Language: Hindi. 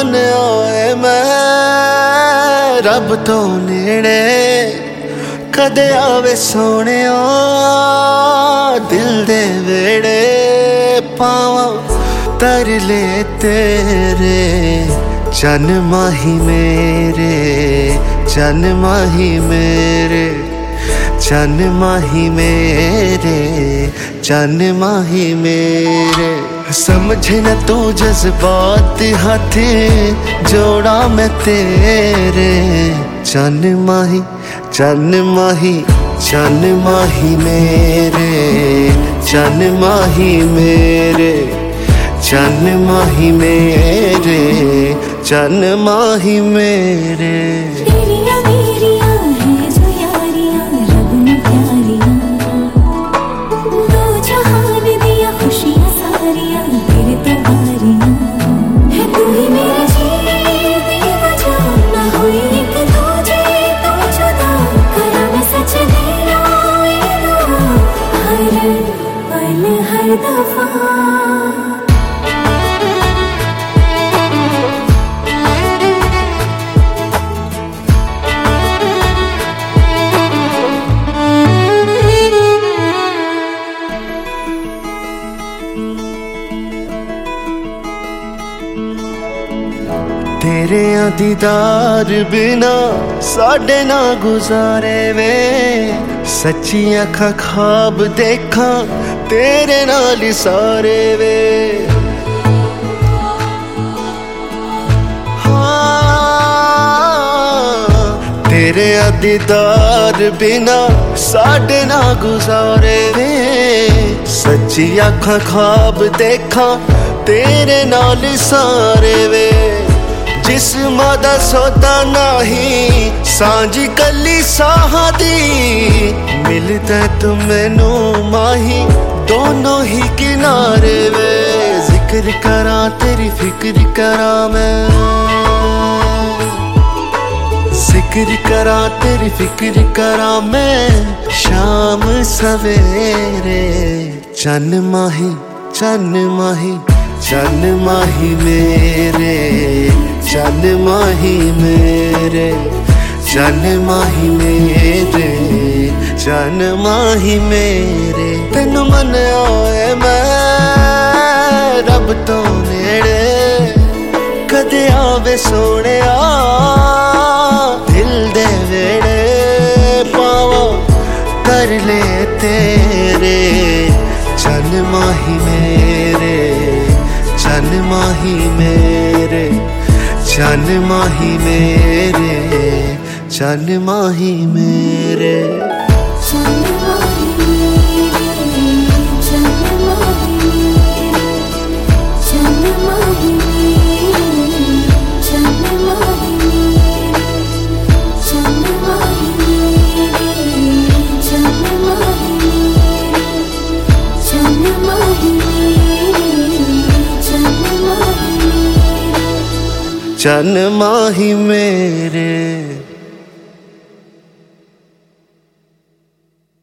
मन्निया ऐ मैं रब तो नेड़े, कदे आवे सोहणिया दिल दे वेड़े, पावां तरले तेरे चन माही मेरे, चन माही मेरे, चन माही मेरे, चन माही मेरे। समझे न तू जज्बात हाथे जोड़ा मैं तेरे, चन माही, चन माही, चन माही मेरे, चन माही मेरे, चन माही मेरे, चन माही मेरे। तेरियां मेरियां हैं जो यारियां रब ने प्यारियां, दो जहान दिया खुशियां सारियां तेरे तो बारियां। है तू ही मेरे जीने की वजह, ना हुई एक दूजे तो जुदा, करा मैं सच तेरा वादा हर पल हर दफा। तेरे दीदार बिना साडे ना गुजारे वे, सच्ची अखां ख्वाब देखा तेरे नाल सारे वे। तेरे दीदार बिना साडे ना गुजारे वे, सच्ची अखां ख्वाब देखा तेरे नाल सारे वे। जिस्मां दा सौदा नाही सांझी कली साहां दी, मिलदा तू मैनू माही दोनों ही किनारे वे। जिक्र करा तेरी फिक्र करा मैं, जिक्र करा तेरी फिक्र करा मैं शाम सवेरे। चन माही, चन माही, चन माही मेरे, चन माही मेरे, चन माही मेरे, चन माही मेरे। तेनू मन्निया ऐ मैं रब तो नेड़े, कदे आवे सोहणिया दिल दे वेड़े, पावां तरले तेरे चन माही मेरे, चन माही मेरे, चन माही मेरे, चन माही मेरे। चन माही मेरे, चन माही मेरे, चन माही मेरे, चन माही मेरे, चन माही मेरे, चन माही मेरे, चन माही मेरे, चन माही मेरे, चन माही मेरे।